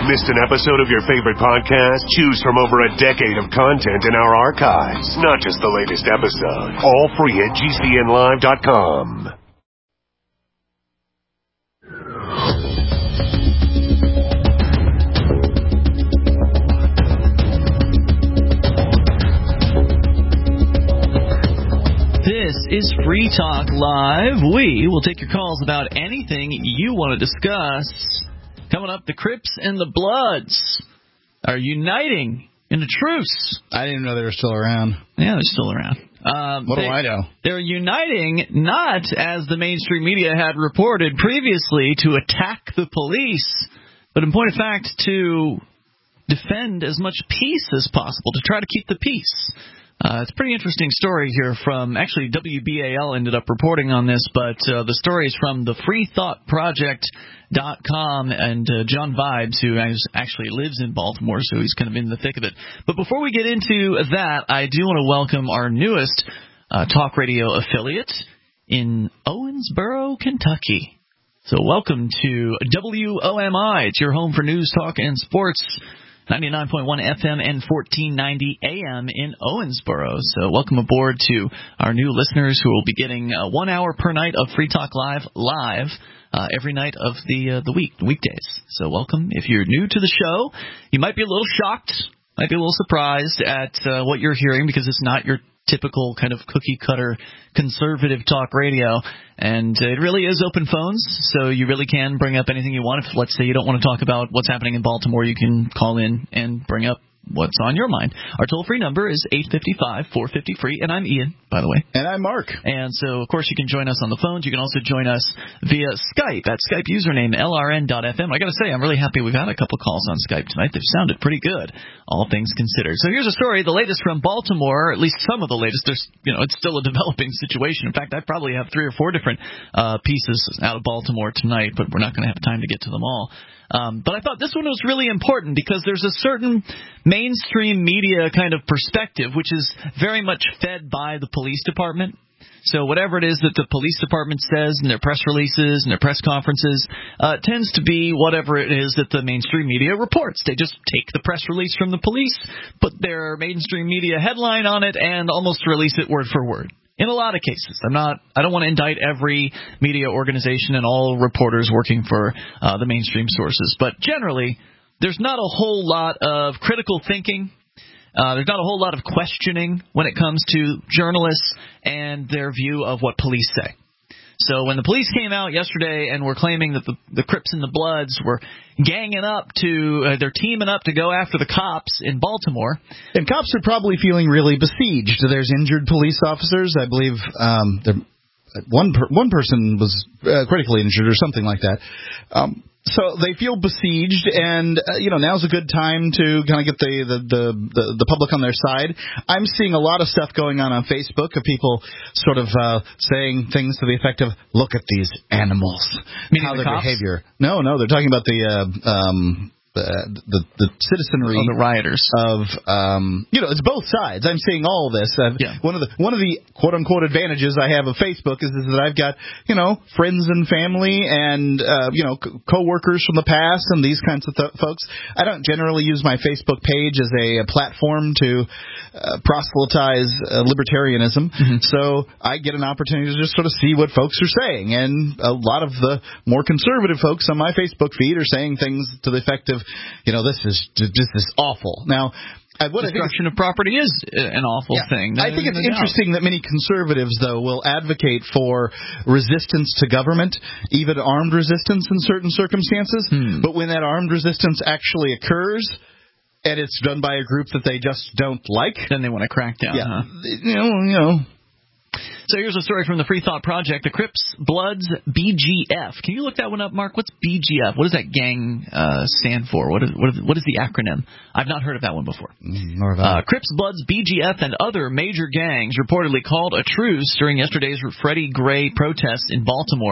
Missed an episode of your favorite podcast? Choose from over a decade of content in our archives, not just the latest episode. All free at GCNlive.com. This is Free Talk Live. We will take your calls about anything you want to discuss. Coming up, the Crips and the Bloods are uniting in a truce. I didn't know they were still around. Yeah, they're still around. What do I know? They're uniting not, as the mainstream media had reported previously, to attack the police, but in point of fact, to defend as much peace as possible, to try to keep the peace. It's a pretty interesting story here from, actually, WBAL ended up reporting on this, but the story is from the freethoughtproject.com and John Vibes, who actually lives in Baltimore, so he's kind of in the thick of it. But before we get into that, I do want to welcome our newest talk radio affiliate in Owensboro, Kentucky. So welcome to WOMI. It's your home for news, talk, and sports. 99.1 FM and 1490 AM in Owensboro. So welcome aboard to our new listeners who will be getting 1 hour per night of Free Talk Live every night of the weekdays. So welcome. If you're new to the show, you might be a little shocked, might be a little surprised at what you're hearing because it's not your typical kind of cookie-cutter conservative talk radio, and it really is open phones, so you really can bring up anything you want. If, let's say, you don't want to talk about what's happening in Baltimore, you can call in and bring up what's on your mind. Our toll-free number is 855-450-FREE, and I'm Ian, by the way. And I'm Mark. And so, of course, you can join us on the phones. You can also join us via Skype at Skype username LRN.FM. I got to say, I'm really happy we've had a couple calls on Skype tonight. They've sounded pretty good, all things considered. So here's a story, the latest from Baltimore, at least some of the latest. There's, it's still a developing situation. In fact, I probably have 3 or 4 different pieces out of Baltimore tonight, but we're not going to have time to get to them all. But I thought this one was really important because there's a certain mainstream media kind of perspective which is very much fed by the police department. So whatever it is that the police department says in their press releases and their press conferences tends to be whatever it is that the mainstream media reports. They just take the press release from the police, put their mainstream media headline on it, and almost release it word for word. In a lot of cases. I don't want to indict every media organization and all reporters working for the mainstream sources, but generally there's not a whole lot of critical thinking. There's not a whole lot of questioning when it comes to journalists and their view of what police say. So when the police came out yesterday and were claiming that the Crips and the Bloods were ganging up they're teaming up to go after the cops in Baltimore. And cops are probably feeling really besieged. There's injured police officers. I believe one person was critically injured or something like that. So they feel besieged, and now's a good time to kind of get the public on their side. I'm seeing a lot of stuff going on Facebook of people sort of saying things to the effect of, "Look at these animals, meaning how the their cops? behavior." No, they're talking about the citizenry, the rioters of it's both sides. I'm seeing all of this. One of the quote unquote advantages I have of Facebook is that I've got friends and family and coworkers from the past and these kinds of folks. I don't generally use my Facebook page as a platform to proselytize libertarianism, so I get an opportunity to just sort of see what folks are saying, and a lot of the more conservative folks on my Facebook feed are saying things to the effect of, this is awful. Now, destruction of property is an awful thing. I think it's interesting that many conservatives, though, will advocate for resistance to government, even armed resistance in certain circumstances. But when that armed resistance actually occurs, and it's done by a group that they just don't like, then they want to crack down. Yeah, So here's a story from the Free Thought Project. The Crips, Bloods, BGF. Can you look that one up, Mark? What's BGF? What does that gang stand for? What is the acronym? I've not heard of that one before. Nor have I. Crips, Bloods, BGF, and other major gangs reportedly called a truce during yesterday's Freddie Gray protests in Baltimore.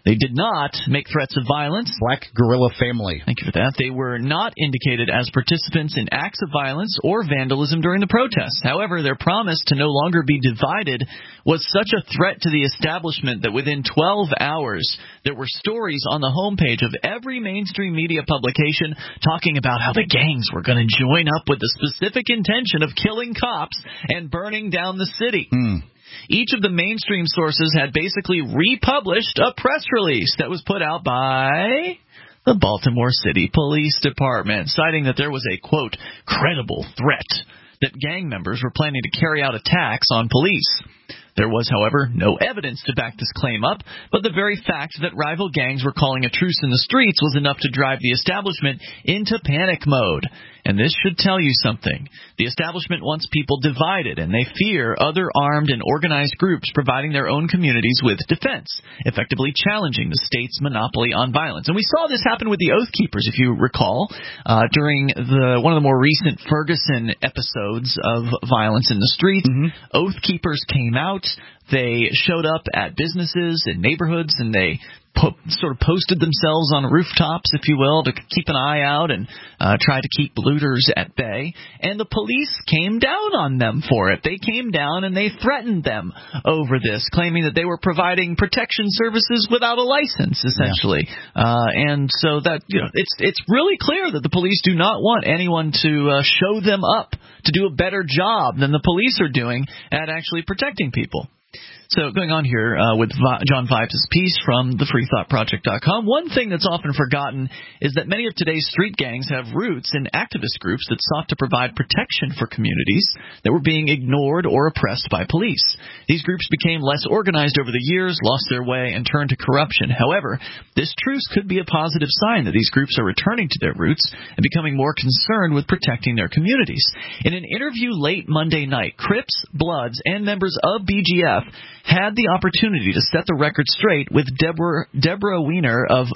They did not make threats of violence. Black Guerrilla Family. Thank you for that. They were not indicated as participants in acts of violence or vandalism during the protests. However, their promise to no longer be divided was such a threat to the establishment that within 12 hours, there were stories on the homepage of every mainstream media publication talking about how the gangs were going to join up with the specific intention of killing cops and burning down the city. Each of the mainstream sources had basically republished a press release that was put out by the Baltimore City Police Department, citing that there was a, quote, credible threat that gang members were planning to carry out attacks on police. There was, however, no evidence to back this claim up, but the very fact that rival gangs were calling a truce in the streets was enough to drive the establishment into panic mode. And this should tell you something. The establishment wants people divided, and they fear other armed and organized groups providing their own communities with defense, effectively challenging the state's monopoly on violence. And we saw this happen with the Oath Keepers, if you recall, during one of the more recent Ferguson episodes of violence in the streets. Oath Keepers came out. They showed up at businesses and neighborhoods, and they sort of posted themselves on rooftops, if you will, to keep an eye out and try to keep looters at bay. And the police came down on them for it. They came down and they threatened them over this, claiming that they were providing protection services without a license, essentially. And so that, you know, it's really clear that the police do not want anyone to show them up to do a better job than the police are doing at actually protecting people. So going on here with John Vibes' piece from thefreethoughtproject.com, one thing that's often forgotten is that many of today's street gangs have roots in activist groups that sought to provide protection for communities that were being ignored or oppressed by police. These groups became less organized over the years, lost their way, and turned to corruption. However, this truce could be a positive sign that these groups are returning to their roots and becoming more concerned with protecting their communities. In an interview late Monday night, Crips, Bloods, and members of BGF had the opportunity to set the record straight with Deborah Weiner of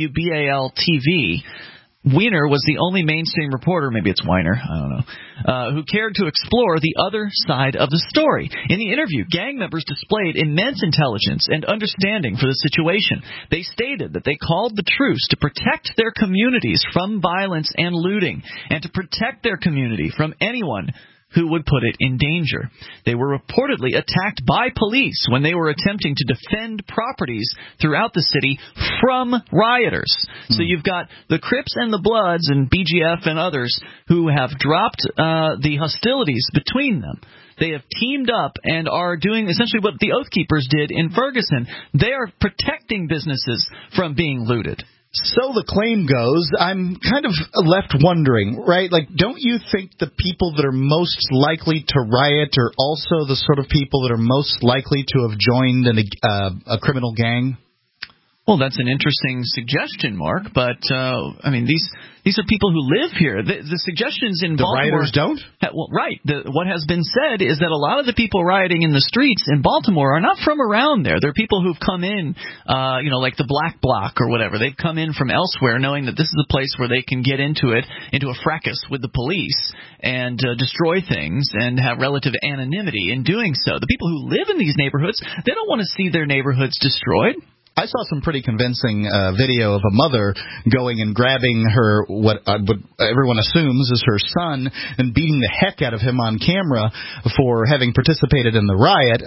WBAL-TV. Weiner was the only mainstream reporter, maybe it's Weiner, I don't know, who cared to explore the other side of the story. In the interview, gang members displayed immense intelligence and understanding for the situation. They stated that they called the truce to protect their communities from violence and looting, and to protect their community from anyone who would put it in danger. They were reportedly attacked by police when they were attempting to defend properties throughout the city from rioters. So you've got the Crips and the Bloods and BGF and others who have dropped the hostilities between them. They have teamed up and are doing essentially what the Oath Keepers did in Ferguson. They are protecting businesses from being looted. So the claim goes, I'm kind of left wondering, right? Like, don't you think the people that are most likely to riot are also the sort of people that are most likely to have joined a criminal gang? Well, that's an interesting suggestion, Mark, but, I mean, these are people who live here. The suggestions in Baltimore... The rioters don't? Well, right. What has been said is that a lot of the people rioting in the streets in Baltimore are not from around there. They're people who've come in, like the Black Bloc or whatever. They've come in from elsewhere knowing that this is a place where they can get into a fracas with the police and destroy things and have relative anonymity in doing so. The people who live in these neighborhoods, they don't want to see their neighborhoods destroyed. I saw some pretty convincing video of a mother going and grabbing her, what everyone assumes is her son, and beating the heck out of him on camera for having participated in the riot.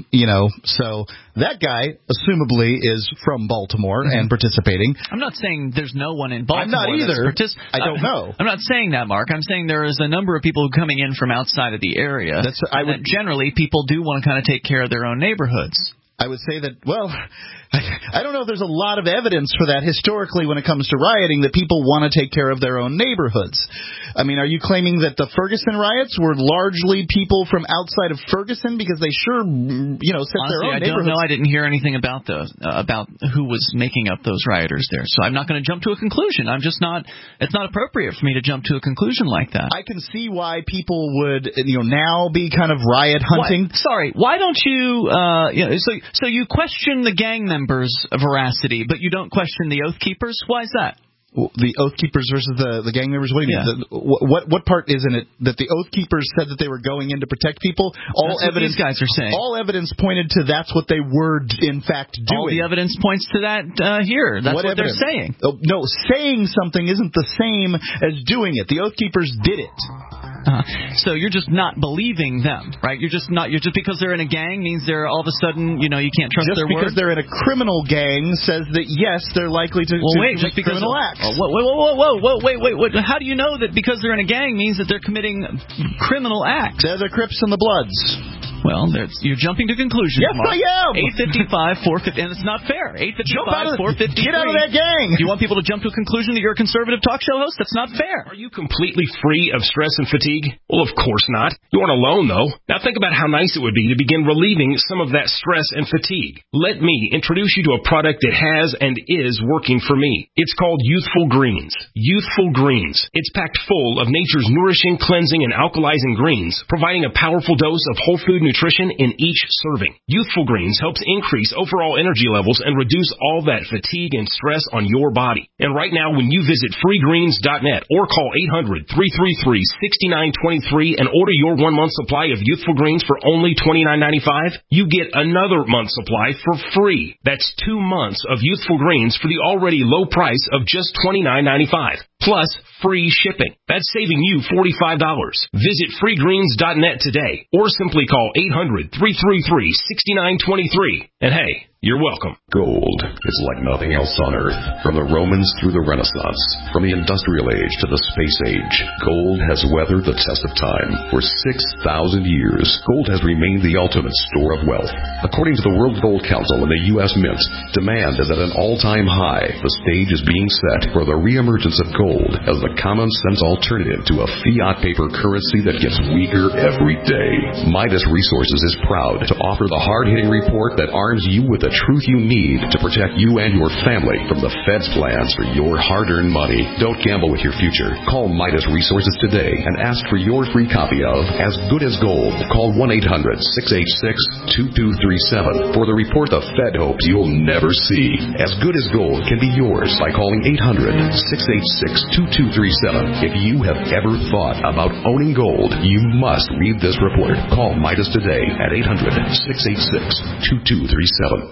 So that guy, assumably, is from Baltimore and participating. I'm not saying there's no one in Baltimore. I'm not either. I don't know. I'm not saying that, Mark. I'm saying there is a number of people coming in from outside of the area. Generally, people do want to kind of take care of their own neighborhoods. I would say that, well, I don't know if there's a lot of evidence for that historically when it comes to rioting, that people want to take care of their own neighborhoods. I mean, are you claiming that the Ferguson riots were largely people from outside of Ferguson because they sure, set their own neighborhoods? I don't know. I didn't hear anything about who was making up those rioters there. So I'm not going to jump to a conclusion. it's not appropriate for me to jump to a conclusion like that. I can see why people would, now be kind of riot hunting. Why don't you, So you question the gang members' veracity, but you don't question the Oath Keepers? Why is that? The Oath Keepers versus the gang members? What do you mean? What part is in it that the Oath Keepers said that they were going in to protect people? That's what these guys are saying. All evidence pointed to that's what they were, in fact, doing. All the evidence points to that here. That's what they're saying. No, saying something isn't the same as doing it. The Oath Keepers did it. So you're just not believing them, right? You're just because they're in a gang means they're all of a sudden, you can't trust their word. Just because they're in a criminal gang says that, yes, they're likely to commit criminal acts. Wait. How do you know that because they're in a gang means that they're committing criminal acts? They're the Crips and the Bloods. Well, you're jumping to conclusions. Yes, Mark. I am. 855-450, and it's not fair. 855-453. Get out of that gang. You want people to jump to a conclusion that you're a conservative talk show host? That's not fair. Are you completely free of stress and fatigue? Well, of course not. You aren't alone, though. Now think about how nice it would be to begin relieving some of that stress and fatigue. Let me introduce you to a product that has and is working for me. It's called Youthful Greens. Youthful Greens. It's packed full of nature's nourishing, cleansing, and alkalizing greens, providing a powerful dose of whole food nutrition in each serving. Youthful Greens helps increase overall energy levels and reduce all that fatigue and stress on your body. And right now, when you visit freegreens.net or call 800-333-6923 and order your 1-month supply of Youthful Greens for only $29.95, you get another month supply for free. That's 2 months of Youthful Greens for the already low price of just $29.95. Plus free shipping. That's saving you $45. Visit freegreens.net today or simply call 800-333-6923. And hey, you're welcome. Gold is like nothing else on Earth. From the Romans through the Renaissance, from the Industrial Age to the Space Age, gold has weathered the test of time. For 6,000 years, gold has remained the ultimate store of wealth. According to the World Gold Council and the U.S. Mint, demand is at an all-time high. The stage is being set for the reemergence of gold as the common-sense alternative to a fiat paper currency that gets weaker every day. Midas Resources is proud to offer the hard-hitting report that arms you with the truth you need to protect you and your family from the Fed's plans for your hard-earned money. Don't gamble with your future. Call Midas Resources today and ask for your free copy of As Good as Gold. Call 1-800-686-2237 for the report the Fed hopes you'll never see. As Good as Gold can be yours by calling 800-686-2237. If you have ever thought about owning gold, you must read this report. Call Midas today at 800-686-2237.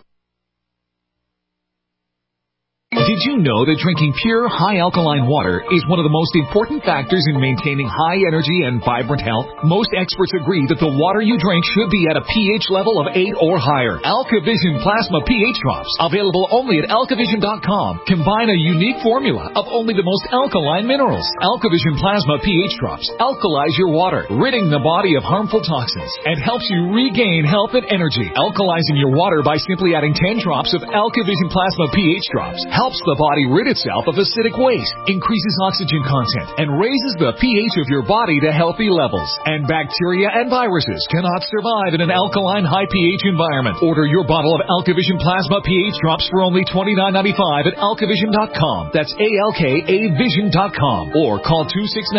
Did you know that drinking pure, high-alkaline water is one of the most important factors in maintaining high energy and vibrant health? Most experts agree that the water you drink should be at a pH level of 8 or higher. AlkaVision Plasma pH Drops, available only at alkavision.com, combine a unique formula of only the most alkaline minerals. AlkaVision Plasma pH Drops alkalize your water, ridding the body of harmful toxins, and helps you regain health and energy. Alkalizing your water by simply adding 10 drops of AlkaVision Plasma pH Drops helps the body rid itself of acidic waste, increases oxygen content, and raises the pH of your body to healthy levels. And bacteria and viruses cannot survive in an alkaline high pH environment. Order your bottle of AlkaVision Plasma pH Drops for only $29.95 at alkavision.com. That's ALKAvision.com. Or call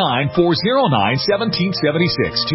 269-409-1776.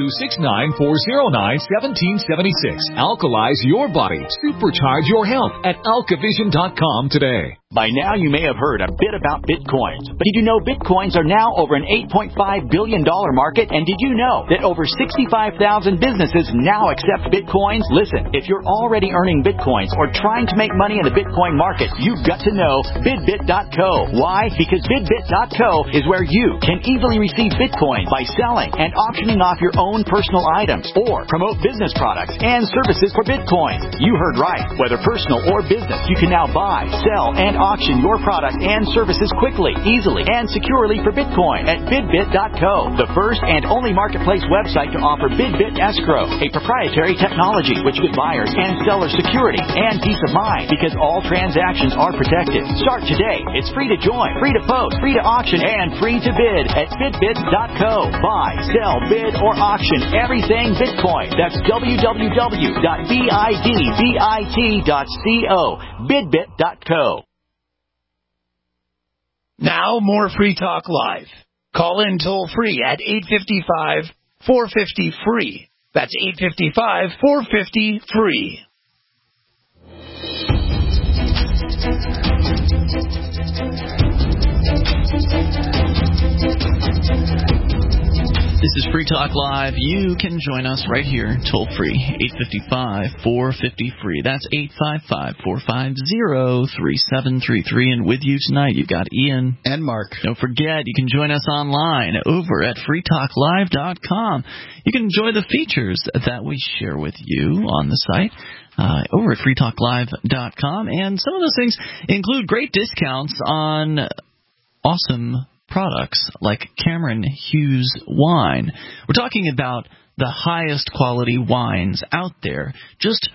269-409-1776. Alkalize your body. Supercharge your health at alkavision.com today. By now, you may have heard a bit about Bitcoins. But did you know Bitcoins are now over an $8.5 billion market? And did you know that over 65,000 businesses now accept Bitcoins? Listen, if you're already earning Bitcoins or trying to make money in the Bitcoin market, you've got to know BidBit.co. Why? Because BidBit.co is where you can easily receive Bitcoin by selling and auctioning off your own personal items or promote business products and services for Bitcoin. You heard right. Whether personal or business, you can now buy, sell, and auction your product and services quickly, easily, and securely for Bitcoin at BidBit.co, the first and only marketplace website to offer BidBit Escrow, a proprietary technology which gives buyers and sellers security and peace of mind because all transactions are protected. Start today. It's free to join, free to post, free to auction, and free to bid at BidBit.co. Buy, sell, bid, or auction everything Bitcoin. That's www.bidbit.co. BidBit.co. Now, more Free Talk Live. Call in toll-free at 855-450-FREE. That's 855-450-FREE. is Free Talk Live. You can join us right here, toll free, 855-450-FREE. That's 855-450-3733. And with you tonight, you've got Ian and Mark. Don't forget, you can join us online over at freetalklive.com. You can enjoy the features that we share with you on the site. Over at freetalklive.com. And some of those things include great discounts on awesome products like Cameron Hughes wine. We're talking about the highest quality wines out there, just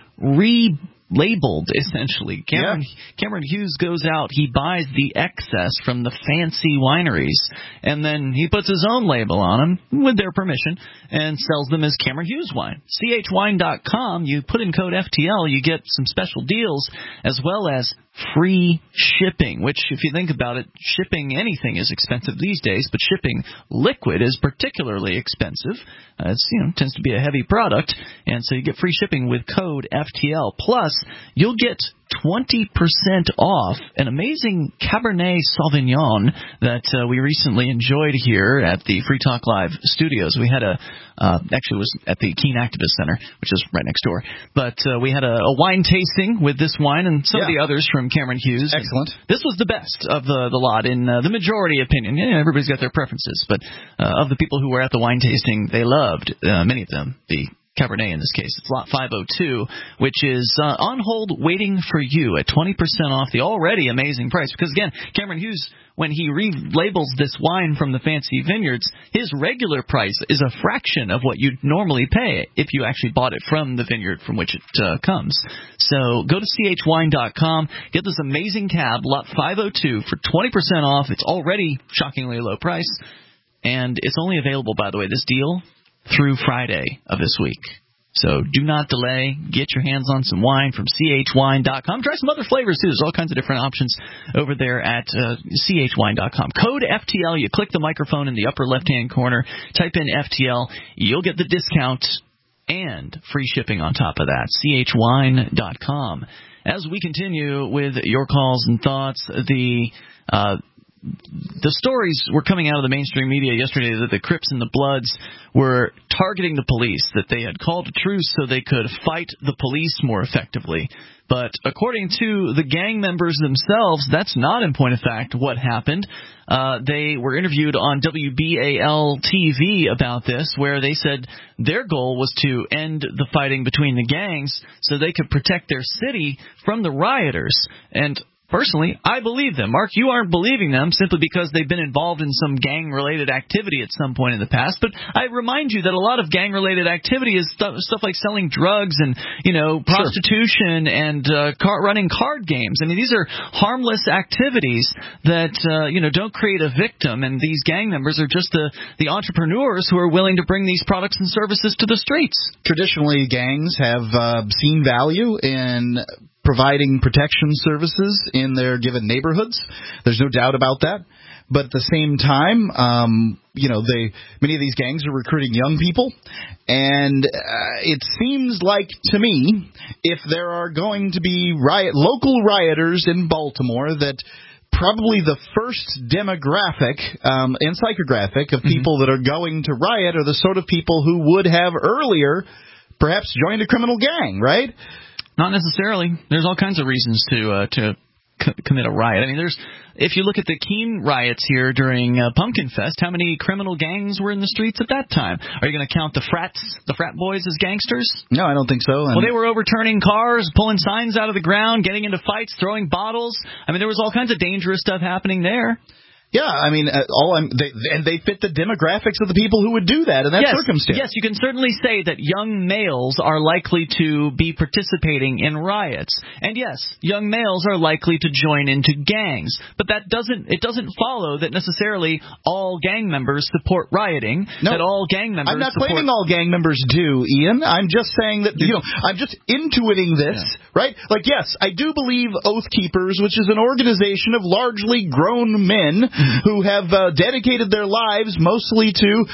relabeled, essentially. Cameron Hughes goes out, he buys the excess from the fancy wineries, and then he puts his own label on them, with their permission, and sells them as Cameron Hughes wine. chwine.com, you put in code FTL, you get some special deals, as well as free shipping, which, if you think about it, shipping anything is expensive these days, but shipping liquid is particularly expensive. It's tends to be a heavy product, and so you get free shipping with code FTL. Plus, you'll get 20% off an amazing Cabernet Sauvignon that we recently enjoyed here at the Free Talk Live studios. We had actually it was at the Keene Activist Center, which is right next door. But we had a wine tasting with this wine and some of the others from Cameron Hughes. Excellent. This was the best of the lot in the majority opinion. Everybody's got their preferences, but of the people who were at the wine tasting, they loved, many of them, the Cabernet in this case. It's lot 502, which is on hold waiting for you at 20% off the already amazing price. Because, again, Cameron Hughes, when he relabels this wine from the fancy vineyards, his regular price is a fraction of what you'd normally pay if you actually bought it from the vineyard from which it comes. So go to chwine.com, get this amazing cab, lot 502, for 20% off. It's already shockingly low price, and it's only available, by the way, this deal, through Friday of this week. So do not delay. Get your hands on some wine from chwine.com. Try some other flavors, too. There's all kinds of different options over there at chwine.com. Code FTL. You click the microphone in the upper left-hand corner. Type in FTL. You'll get the discount and free shipping on top of that. chwine.com. As we continue with your calls and thoughts, the stories were coming out of the mainstream media yesterday that the Crips and the Bloods were targeting the police, that they had called a truce so they could fight the police more effectively. But according to the gang members themselves, that's not, in point of fact, what happened. They were interviewed on WBAL TV about this, where they said their goal was to end the fighting between the gangs so they could protect their city from the rioters. And personally, I believe them. Mark, you aren't believing them simply because they've been involved in some gang-related activity at some point in the past. But I remind you that a lot of gang-related activity is stuff like selling drugs and, prostitution and running card games. I mean, these are harmless activities that, don't create a victim. And these gang members are just the entrepreneurs who are willing to bring these products and services to the streets. Traditionally, gangs have seen value in providing protection services in their given neighborhoods. There's no doubt about that. But at the same time, many of these gangs are recruiting young people, and it seems like to me, if there are going to be local rioters in Baltimore, that probably the first demographic and psychographic of people that are going to riot are the sort of people who would have earlier perhaps joined a criminal gang, right? Not necessarily. There's all kinds of reasons to commit a riot. I mean, if you look at the Keene riots here during Pumpkin Fest, how many criminal gangs were in the streets at that time? Are you going to count the frat boys as gangsters? No, I don't think so. Well, they were overturning cars, pulling signs out of the ground, getting into fights, throwing bottles. I mean, there was all kinds of dangerous stuff happening there. Yeah, I mean, they fit the demographics of the people who would do that in that circumstance. Yes, you can certainly say that young males are likely to be participating in riots, and yes, young males are likely to join into gangs. But it doesn't follow that necessarily all gang members support rioting. No, that all gang members. I'm not claiming all gang members do, Ian. I'm just saying that I'm just intuiting this, right? Like, yes, I do believe Oath Keepers, which is an organization of largely grown men who have dedicated their lives mostly to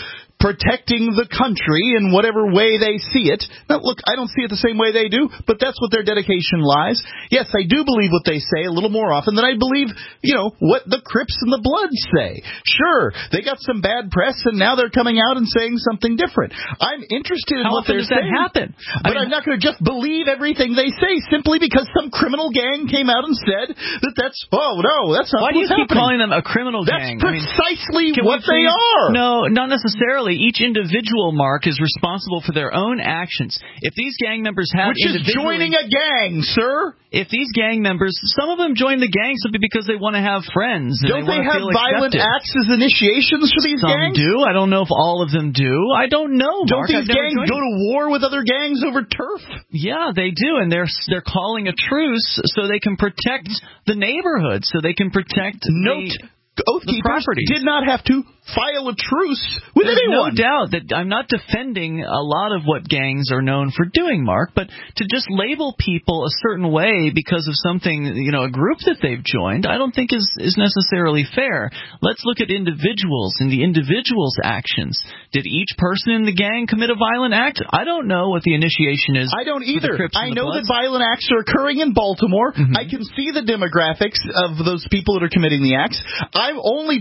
protecting the country in whatever way they see it. Now, look, I don't see it the same way they do, but that's what their dedication lies. Yes, I do believe what they say a little more often than I believe, what the Crips and the Bloods say. Sure, they got some bad press, and now they're coming out and saying something different. I'm interested in what they're saying. How often does that happen? But I'm not going to just believe everything they say simply because some criminal gang came out and said that's not what's happening. Why do you keep calling them a criminal gang? That's precisely what they are. No, not necessarily. Each individual, Mark, is responsible for their own actions. If these gang members have Which is joining a gang, sir. If these gang members, some of them join the gang simply because they want to have friends. And don't they have violent acts as initiations for these gangs? Some do. I don't know if all of them do. I don't know, Mark. Don't these gangs go to war with other gangs over turf? Yeah, they do, and they're calling a truce so they can protect the neighborhood, so they can protect Oath Keepers did not have to file a truce with anyone. No doubt that I'm not defending a lot of what gangs are known for doing, Mark, but to just label people a certain way because of something, a group that they've joined, I don't think is necessarily fair. Let's look at individuals and the individual's actions. Did each person in the gang commit a violent act? I don't know what the initiation is. I don't either. I know that violent acts are occurring in Baltimore. Mm-hmm. I can see the demographics of those people that are committing the acts. I only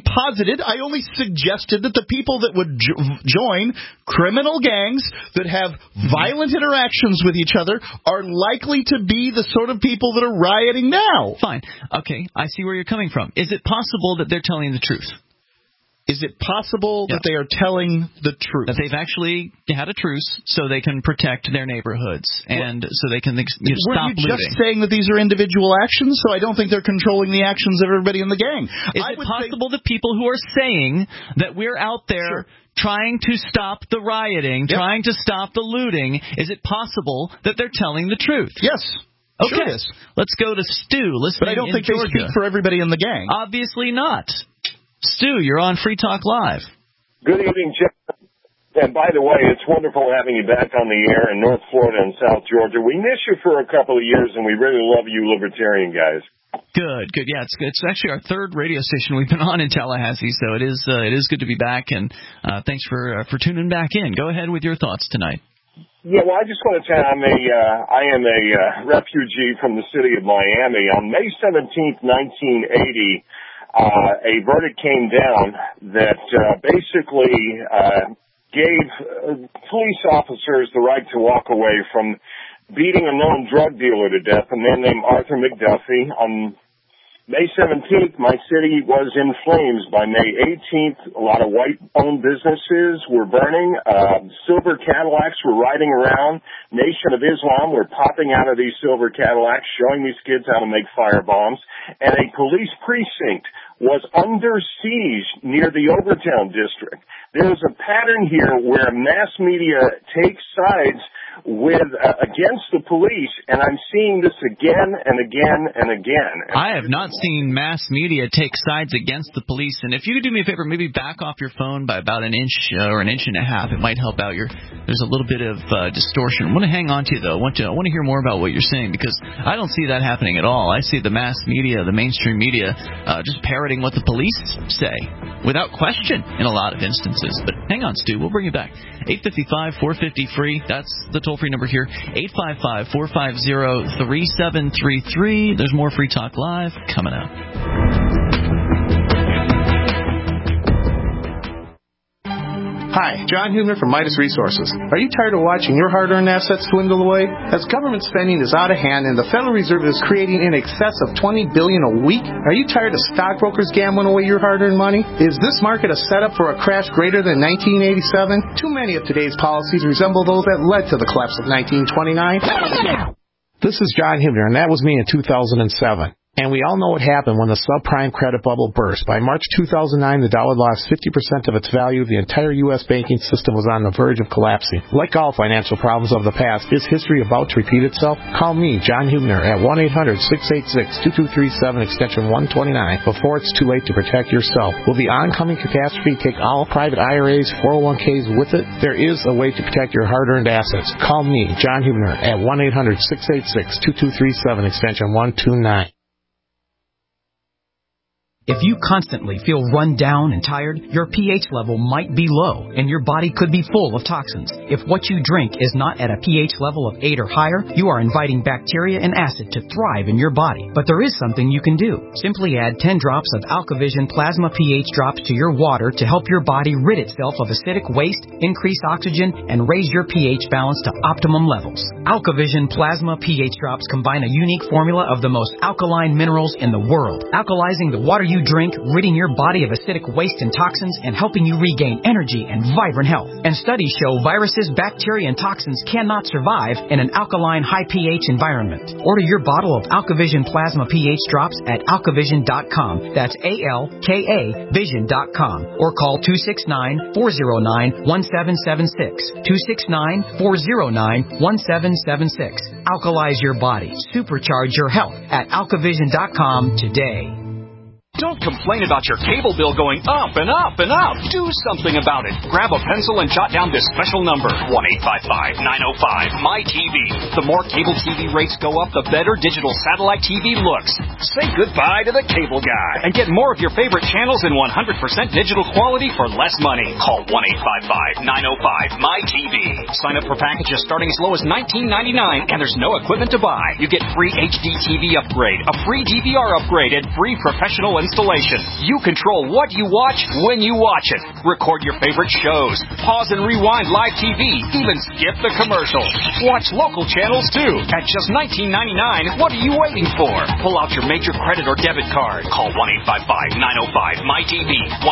suggested that the people that would join criminal gangs that have violent interactions with each other are likely to be the sort of people that are rioting now. Fine. Okay, I see where you're coming from. Is it possible that they're telling the truth? Is it possible that they are telling the truth? That they've actually had a truce so they can protect their neighborhoods and so they can stop looting? Were you just saying that these are individual actions? So I don't think they're controlling the actions of everybody in the gang. Is it possible that people who are saying that we're out there trying to stop the rioting, trying to stop the looting, is it possible that they're telling the truth? Yes. Okay. Sure it is. Let's go to Stu. But I don't think they speak for everybody in the gang. Obviously not. Stu, you're on Free Talk Live. Good evening, Jeff. And by the way, it's wonderful having you back on the air in North Florida and South Georgia. We missed you for a couple of years, and we really love you libertarian guys. Good. Yeah, it's actually our third radio station we've been on in Tallahassee, so it is good to be back, and thanks for tuning back in. Go ahead with your thoughts tonight. Yeah, well, I just want to tell you, I am a refugee from the city of Miami. On May 17th, 1980, a verdict came down that basically gave police officers the right to walk away from beating a known drug dealer to death, a man named Arthur McDuffie. On May 17th, my city was in flames. By May 18th, a lot of white-owned businesses were burning. Silver Cadillacs were riding around. Nation of Islam were popping out of these silver Cadillacs, showing these kids how to make firebombs. And a police precinct was under siege near the Overtown district. There's a pattern here where mass media takes sides against the police, and I'm seeing this again and again and again. I have not seen mass media take sides against the police, and if you could do me a favor, maybe back off your phone by about an inch or an inch and a half, it might help out. There's a little bit of distortion. I want to hang on to you, though. I want to hear more about what you're saying, because I don't see that happening at all. I see the mass media, the mainstream media, just parroting what the police say, without question in a lot of instances. But hang on, Stu, we'll bring you back. 855-450-FREE, that's the toll-free number here. 855-450-3733. There's more Free Talk Live coming up. Hi, John Hubner from Midas Resources. Are you tired of watching your hard-earned assets dwindle away? As government spending is out of hand and the Federal Reserve is creating in excess of $20 billion a week, are you tired of stockbrokers gambling away your hard-earned money? Is this market a setup for a crash greater than 1987? Too many of today's policies resemble those that led to the collapse of 1929. This is John Hubner, and that was me in 2007. And we all know what happened when the subprime credit bubble burst. By March 2009, the dollar lost 50% of its value. The entire U.S. banking system was on the verge of collapsing. Like all financial problems of the past, is history about to repeat itself? Call me, John Hubner, at 1-800-686-2237, extension 129, before it's too late to protect yourself. Will the oncoming catastrophe take all private IRAs, 401ks with it? There is a way to protect your hard-earned assets. Call me, John Hubner, at 1-800-686-2237, extension 129. If you constantly feel run down and tired, your pH level might be low, and your body could be full of toxins. If what you drink is not at a pH level of 8 or higher, you are inviting bacteria and acid to thrive in your body. But there is something you can do. Simply add 10 drops of AlkaVision Plasma pH drops to your water to help your body rid itself of acidic waste, increase oxygen, and raise your pH balance to optimum levels. AlkaVision Plasma pH drops combine a unique formula of the most alkaline minerals in the world, alkalizing the water you drink, ridding your body of acidic waste and toxins, and helping you regain energy and vibrant health. And studies show viruses, bacteria, and toxins cannot survive in an alkaline, high pH environment. Order your bottle of AlkaVision Plasma pH drops at alkavision.com. That's ALKA Vision.com. Or call 269-409-1776. 269-409-1776. Alkalize your body. Supercharge your health at alkavision.com today. Don't complain about your cable bill going up and up and up. Do something about it. Grab a pencil and jot down this special number, 1-855-905-MY-TV. The more cable TV rates go up, the better digital satellite TV looks. Say goodbye to the cable guy and get more of your favorite channels in 100% digital quality for less money. Call 1-855-905-MY-TV. Sign up for packages starting as low as $19.99, and there's no equipment to buy. You get free HD TV upgrade, a free DVR upgrade, and free professional installation. You control what you watch when you watch it. Record your favorite shows. Pause and rewind live TV. Even skip the commercials. Watch local channels too. At just $19.99, what are you waiting for? Pull out your major credit or debit card. Call 1-855-905-MY-TV.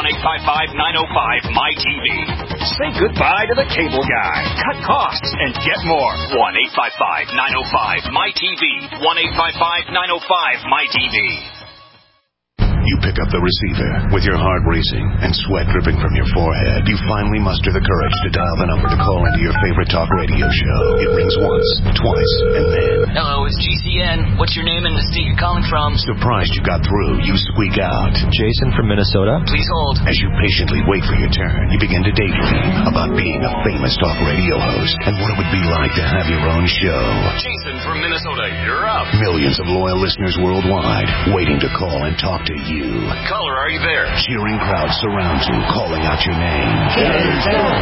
1-855-905-MY-TV. Say goodbye to the cable guy. Cut costs and get more. 1-855-905-MY-TV. 1-855-905-MY-TV. You pick up the receiver with your heart racing and sweat dripping from your forehead. You finally muster the courage to dial the number to call into your favorite talk radio show. It rings once, twice, and then... Hello, it's GCN. What's your name and the state you're calling from? Surprised you got through, you squeak out. Jason from Minnesota. Please hold. As you patiently wait for your turn, you begin to daydream about being a famous talk radio host and what it would be like to have your own show. Jason from Minnesota, you're up. Millions of loyal listeners worldwide waiting to call and talk to you. Caller, are you there? Cheering crowds surround you, calling out your name. Jason!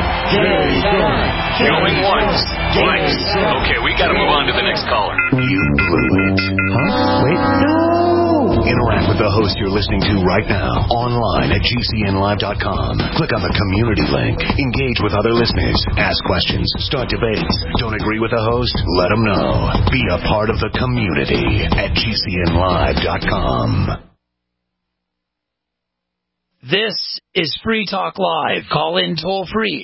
Going once, twice. Okay, we gotta move on to the next caller. You blew it. Huh? Wait, no! Interact with the host you're listening to right now, online at GCNlive.com. Click on the community link. Engage with other listeners. Ask questions. Start debates. Don't agree with the host? Let them know. Be a part of the community at GCNlive.com. This is Free Talk Live. Call in toll free.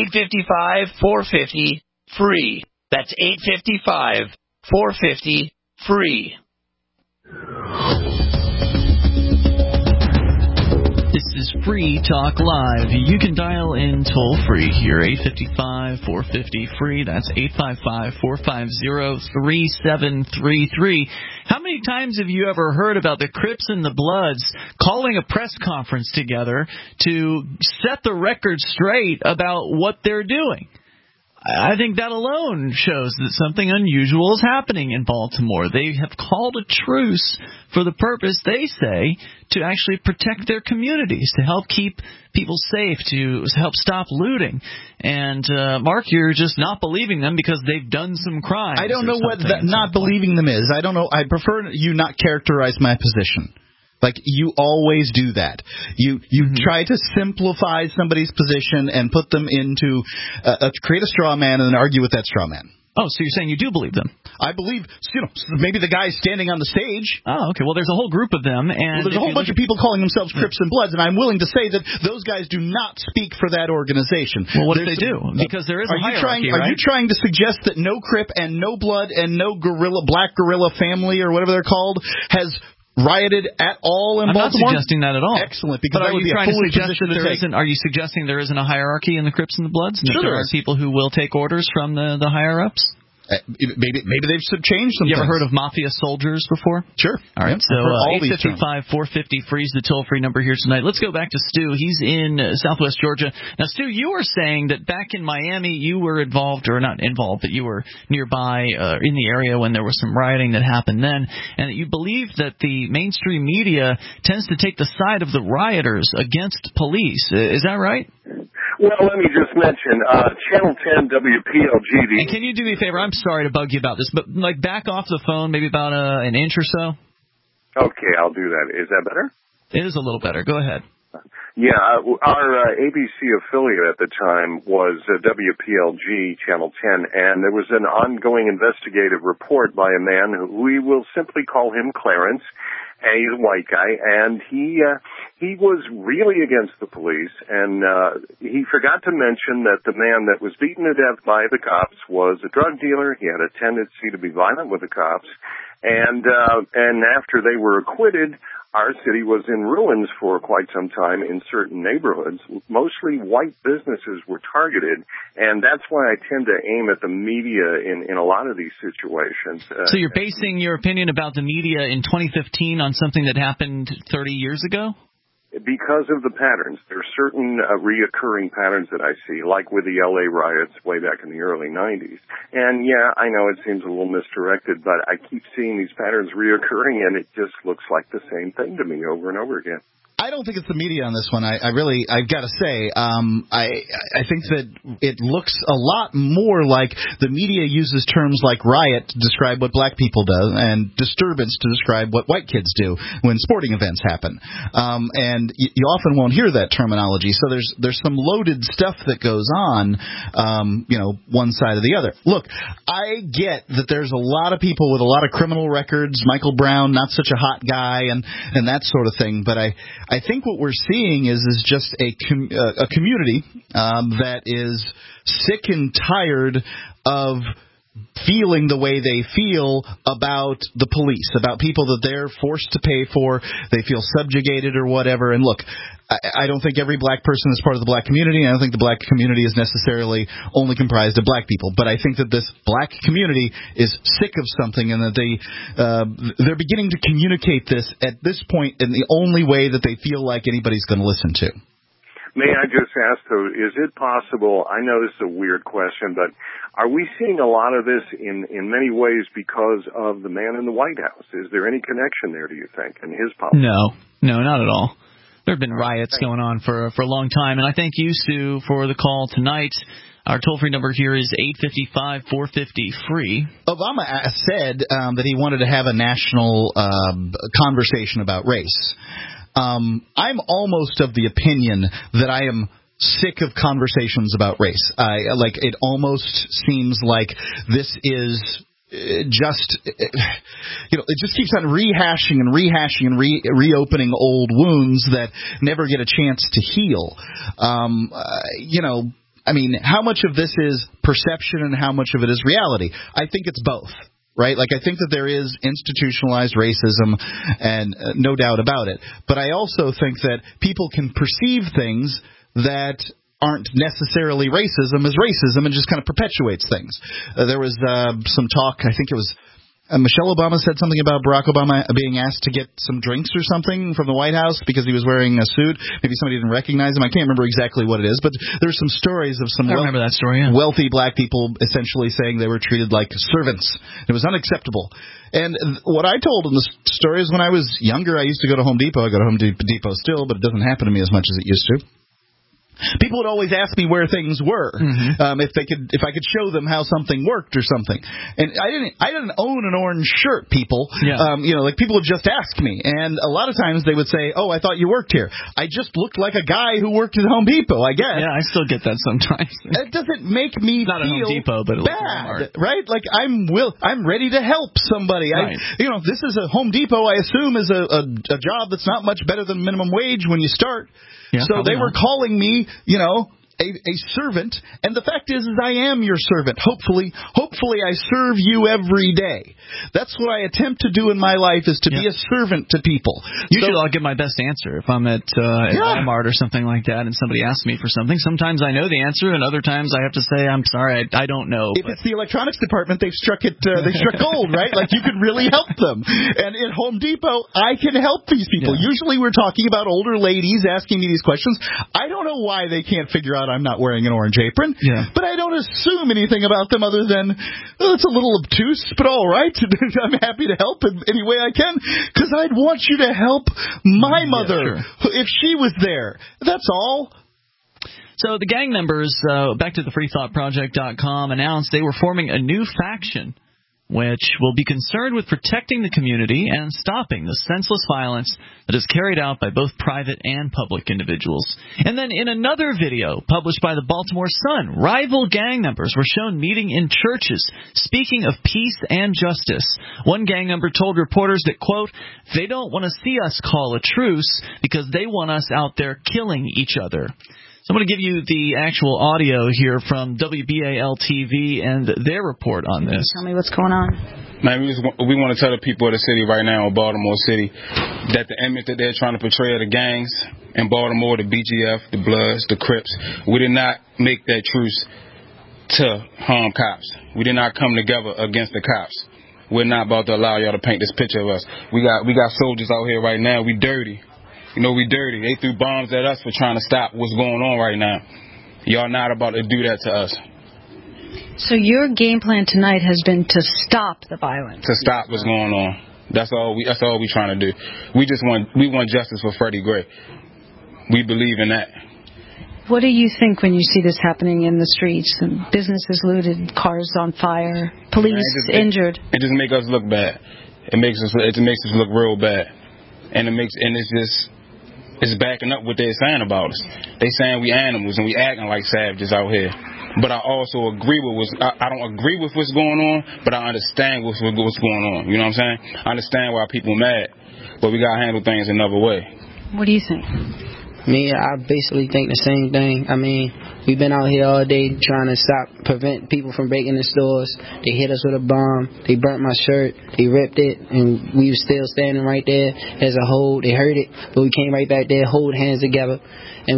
855-450-FREE. That's 855-450-FREE. This is Free Talk Live. You can dial in toll-free here, 855-450-FREE. That's 855-450-3733. How many times have you ever heard about the Crips and the Bloods calling a press conference together to set the record straight about what they're doing? I think that alone shows that something unusual is happening in Baltimore. They have called a truce for the purpose, they say, to actually protect their communities, to help keep people safe, to help stop looting. And, Mark, you're just not believing them because they've done some crimes. I don't know what not believing them is. I don't know. I prefer you not characterize my position. Like, you always do that. You try to simplify somebody's position and put them into create a straw man and then argue with that straw man. Oh, so you're saying you do believe them? I believe, maybe the guy standing on the stage. Oh, okay. Well, there's a whole group of them, and there's a whole bunch of people calling themselves Crips and Bloods, and I'm willing to say that those guys do not speak for that organization. Well, what if they do? Because there is a hierarchy, right? Are you trying to suggest that no Crip and no Blood and no Black Gorilla family or whatever they're called has rioted at all in Baltimore? I'm not suggesting that at all. Excellent, because that would be a foolish position to take. Are you suggesting there isn't a hierarchy in the Crips and the Bloods? And Sure, there are people who will take orders from the higher-ups? Maybe they've changed some things. You ever heard of mafia soldiers before? Sure. All right, so 855-450-FREE is the toll-free number here tonight. Let's go back to Stu. He's in Southwest Georgia. Now, Stu, you were saying that back in Miami you were involved, or not involved, but you were nearby in the area when there was some rioting that happened then, and that you believe that the mainstream media tends to take the side of the rioters against police. Is that right? Well, let me just mention, Channel 10 WPLG. And can you do me a favor? I'm sorry to bug you about this, but back off the phone maybe about an inch or so. Okay, I'll do that. Is that better? It is a little better. Go ahead. Yeah, our ABC affiliate at the time was WPLG Channel 10, and there was an ongoing investigative report by a man who we will simply call him Clarence. And he's a white guy, and he was really against the police, and he forgot to mention that the man that was beaten to death by the cops was a drug dealer. He had a tendency to be violent with the cops, and after they were acquitted, our city was in ruins for quite some time in certain neighborhoods. Mostly white businesses were targeted, and that's why I tend to aim at the media in a lot of these situations. So you're basing your opinion about the media in 2015 on something that happened 30 years ago? Because of the patterns. There are certain reoccurring patterns that I see, like with the L.A. riots way back in the early 90s. And, yeah, I know it seems a little misdirected, but I keep seeing these patterns reoccurring, and it just looks like the same thing to me over and over again. I don't think it's the media on this one. I've got to say, I think that it looks a lot more like the media uses terms like riot to describe what black people do and disturbance to describe what white kids do when sporting events happen. And you often won't hear that terminology. So there's some loaded stuff that goes on, one side or the other. Look, I get that there's a lot of people with a lot of criminal records. Michael Brown, not such a hot guy, and that sort of thing. But I think what we're seeing is just a community that is sick and tired of feeling the way they feel about the police, about people that they're forced to pay for, they feel subjugated or whatever. And look, I don't think every black person is part of the black community. I don't think the black community is necessarily only comprised of black people. But I think that this black community is sick of something, and that they're beginning to communicate this at this point in the only way that they feel like anybody's going to listen to. May I just ask, though, is it possible, I know this is a weird question, but are we seeing a lot of this in many ways because of the man in the White House? Is there any connection there, do you think, in his policy? No, not at all. There have been riots going on for a long time, and I thank you, Stu, for the call tonight. Our toll-free number here is 855-450-FREE. Obama said that he wanted to have a national conversation about race. I'm almost of the opinion that I am sick of conversations about race. It almost seems like this is just, it just keeps on rehashing and reopening old wounds that never get a chance to heal. How much of this is perception and how much of it is reality? I think it's both. Right? I think that there is institutionalized racism, and no doubt about it. But I also think that people can perceive things that aren't necessarily racism as racism, and just kind of perpetuates things. There was some talk, I think it was Michelle Obama said something about Barack Obama being asked to get some drinks or something from the White House because he was wearing a suit. Maybe somebody didn't recognize him. I can't remember exactly what it is, but there's some stories of some remember that story, yeah. Wealthy black people essentially saying they were treated like servants. It was unacceptable. And what I told in the story is when I was younger, I used to go to Home Depot. I go to Home Depot still, but it doesn't happen to me as much as it used to. People would always ask me where things were, if I could show them how something worked or something. And I didn't own an orange shirt, people. Yeah. People would just ask me, and a lot of times they would say, "Oh, I thought you worked here." I just looked like a guy who worked at Home Depot, I guess. Yeah, I still get that sometimes. It doesn't make me not feel at Home Depot, but bad, right? I'm ready to help somebody. Right. This is a Home Depot. I assume is a job that's not much better than minimum wage when you start. Yeah, so they were calling me, a servant, and the fact is I am your servant. Hopefully I serve you every day. That's what I attempt to do in my life, is to be a servant to people. Usually I'll give my best answer if I'm at Walmart or something like that, and somebody asks me for something. Sometimes I know the answer, and other times I have to say, I'm sorry, I don't know. If it's the electronics department, they've struck gold, right? Like, you can really help them. And at Home Depot, I can help these people. Yeah. Usually we're talking about older ladies asking me these questions. I don't know why they can't figure out I'm not wearing an orange apron, but I don't assume anything about them other than, it's a little obtuse, but all right. I'm happy to help in any way I can, because I'd want you to help my mother if she was there. That's all. So the gang members, back to the freethoughtproject.com, announced they were forming a new faction which will be concerned with protecting the community and stopping the senseless violence that is carried out by both private and public individuals. And then in another video published by the Baltimore Sun, rival gang members were shown meeting in churches, speaking of peace and justice. One gang member told reporters that, quote, they don't want to see us call a truce because they want us out there killing each other. So I'm going to give you the actual audio here from WBAL-TV and their report on this. Tell me what's going on. Man, we want to tell the people of the city right now in Baltimore City that the image that they're trying to portray of the gangs in Baltimore, the BGF, the Bloods, the Crips, we did not make that truce to harm cops. We did not come together against the cops. We're not about to allow y'all to paint this picture of us. We got soldiers out here right now. We dirty. You know, we dirty. They threw bombs at us for trying to stop what's going on right now. Y'all not about to do that to us. So your game plan tonight has been to stop the violence. To stop what's going on. That's all we trying to do. We want justice for Freddie Gray. We believe in that. What do you think when you see this happening in the streets? Businesses looted, cars on fire, police injured. It just makes us look bad. It makes us look real bad. And it's backing up what they're saying about us. They saying we animals and we acting like savages out here. But I also agree with I don't agree with what's going on, but I understand what's going on. You know what I'm saying? I understand why people mad, but we gotta handle things another way. What do you think? Me, I basically think the same thing. I mean, we've been out here all day trying to prevent people from breaking the stores. They hit us with a bomb. They burnt my shirt. They ripped it, and we were still standing right there as a whole. They heard it, but we came right back there, hold hands together, and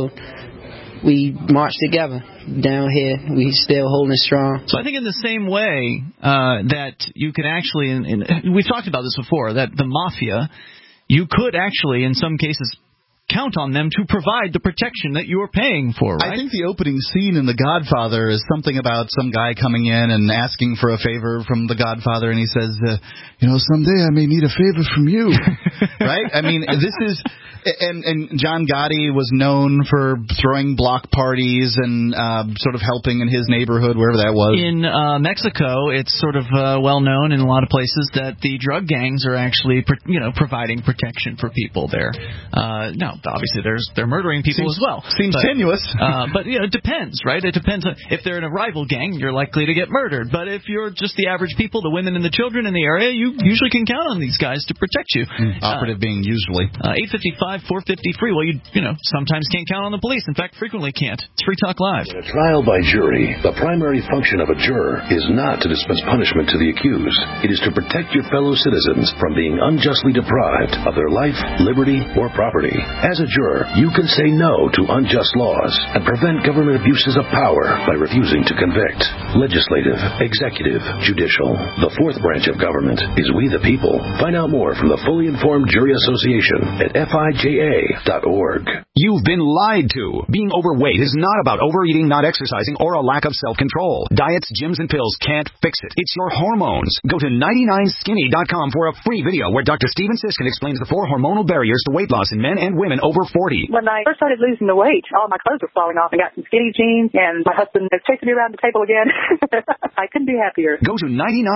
we marched together down here. We still holding strong. So I think in the same way that you could actually, we've talked about this before, that the mafia, you could actually, in some cases, count on them to provide the protection that you're paying for, right? I think the opening scene in The Godfather is something about some guy coming in and asking for a favor from The Godfather, and he says, someday I may need a favor from you, right? I mean, this is... And John Gotti was known for throwing block parties and sort of helping in his neighborhood, wherever that was. In Mexico, it's sort of well known in a lot of places that the drug gangs are actually, providing protection for people there. Now, obviously, they're murdering people as well. Seems tenuous. But it depends, right? It depends. If they're in a rival gang, you're likely to get murdered. But if you're just the average people, the women and the children in the area, you usually can count on these guys to protect you. Operative being usually. 855-450-FREE. Well, you sometimes can't count on the police. In fact, frequently can't. It's Free Talk Live. In a trial by jury, the primary function of a juror is not to dispense punishment to the accused. It is to protect your fellow citizens from being unjustly deprived of their life, liberty, or property. As a juror, you can say no to unjust laws and prevent government abuses of power by refusing to convict. Legislative, executive, judicial. The fourth branch of government is we the people. Find out more from the Fully Informed Jury Association at FIJA.org. You've been lied to. Being overweight is not about overeating, not exercising, or a lack of self-control. Diets, gyms, and pills can't fix it. It's your hormones. Go to 99skinny.com for a free video where Dr. Steven Siskin explains the 4 hormonal barriers to weight loss in men and women over 40. When I first started losing the weight, all my clothes were falling off. I got some skinny jeans, and my husband is chasing me around the table again. I couldn't be happier. Go to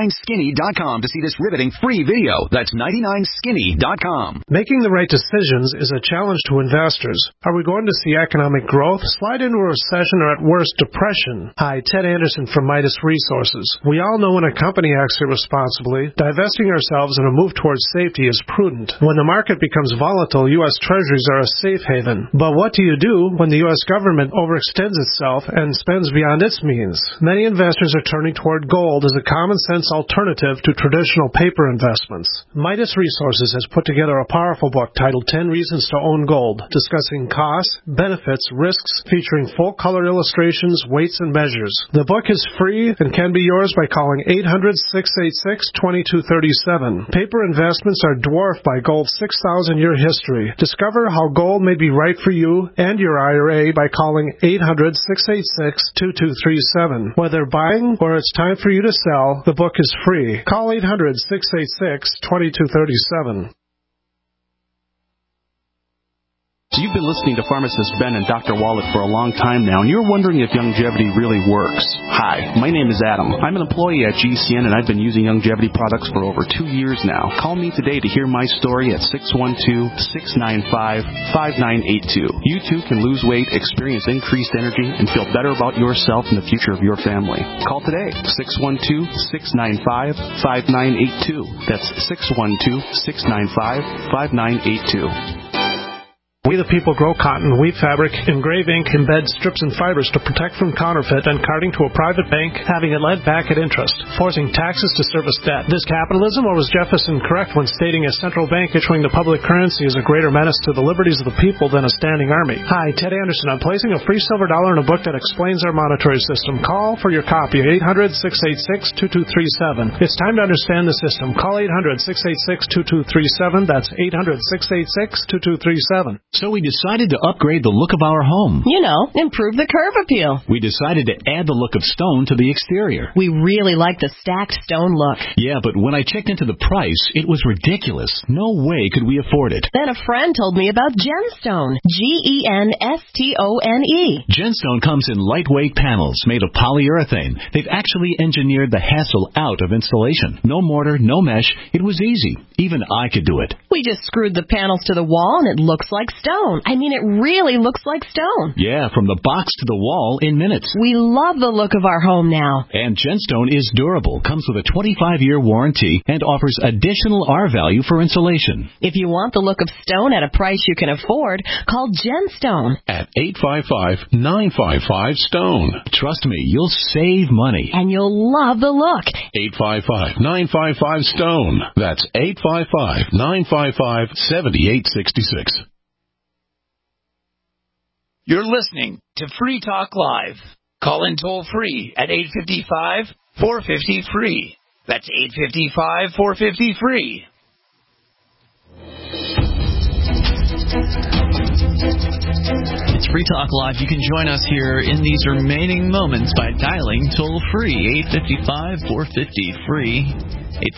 99skinny.com to see this riveting free video. That's 99skinny.com. Making the right decisions is a challenge to investors. Are we going to see economic growth, slide into a recession, or at worst, depression? Hi, Ted Anderson from Midas Resources. We all know when a company acts irresponsibly, divesting ourselves in a move towards safety is prudent. When the market becomes volatile, U.S. Treasuries are a safe haven. But what do you do when the U.S. government overextends itself and spends beyond its means? Many investors are turning toward gold as a common-sense alternative to traditional paper investments. Midas Resources has put together a powerful book titled 10 Reasons to Own Gold, discussing costs, benefits, risks, featuring full-color illustrations, weights, and measures. The book is free and can be yours by calling 800-686-2237. Paper investments are dwarfed by gold's 6,000-year history. Discover how gold may be right for you and your IRA by calling 800-686-2237. Whether buying or it's time for you to sell, the book is free. Call 800-686-2237. So you've been listening to Pharmacist Ben and Dr. Wallach for a long time now, and you're wondering if Youngevity really works. Hi, my name is Adam. I'm an employee at GCN, and I've been using Youngevity products for over 2 years now. Call me today to hear my story at 612-695-5982. You too can lose weight, experience increased energy, and feel better about yourself and the future of your family. Call today, 612-695-5982. That's 612-695-5982. We the people grow cotton, weave fabric, engrave ink, embed strips and fibers to protect from counterfeit and carting to a private bank, having it lent back at interest, forcing taxes to service debt. This capitalism, or was Jefferson correct when stating a central bank issuing the public currency is a greater menace to the liberties of the people than a standing army? Hi, Ted Anderson. I'm placing a free silver dollar in a book that explains our monetary system. Call for your copy, 800-686-2237. It's time to understand the system. Call 800-686-2237. That's 800-686-2237. So we decided to upgrade the look of our home. You know, improve the curb appeal. We decided to add the look of stone to the exterior. We really like the stacked stone look. Yeah, but when I checked into the price, it was ridiculous. No way could we afford it. Then a friend told me about Genstone. Genstone. Genstone comes in lightweight panels made of polyurethane. They've actually engineered the hassle out of installation. No mortar, no mesh. It was easy. Even I could do it. We just screwed the panels to the wall and it looks like stone. I mean, it really looks like stone. Yeah, from the box to the wall in minutes. We love the look of our home now. And Genstone is durable, comes with a 25-year warranty, and offers additional R value for insulation. If you want the look of stone at a price you can afford, call Genstone at 855-955-STONE. Trust me, you'll save money. And you'll love the look. 855-955-STONE. That's 855-955-7866. You're listening to Free Talk Live. Call in toll free at 855-450-FREE. That's 855-450-FREE. It's Free Talk Live. You can join us here in these remaining moments by dialing toll free 855-450-FREE.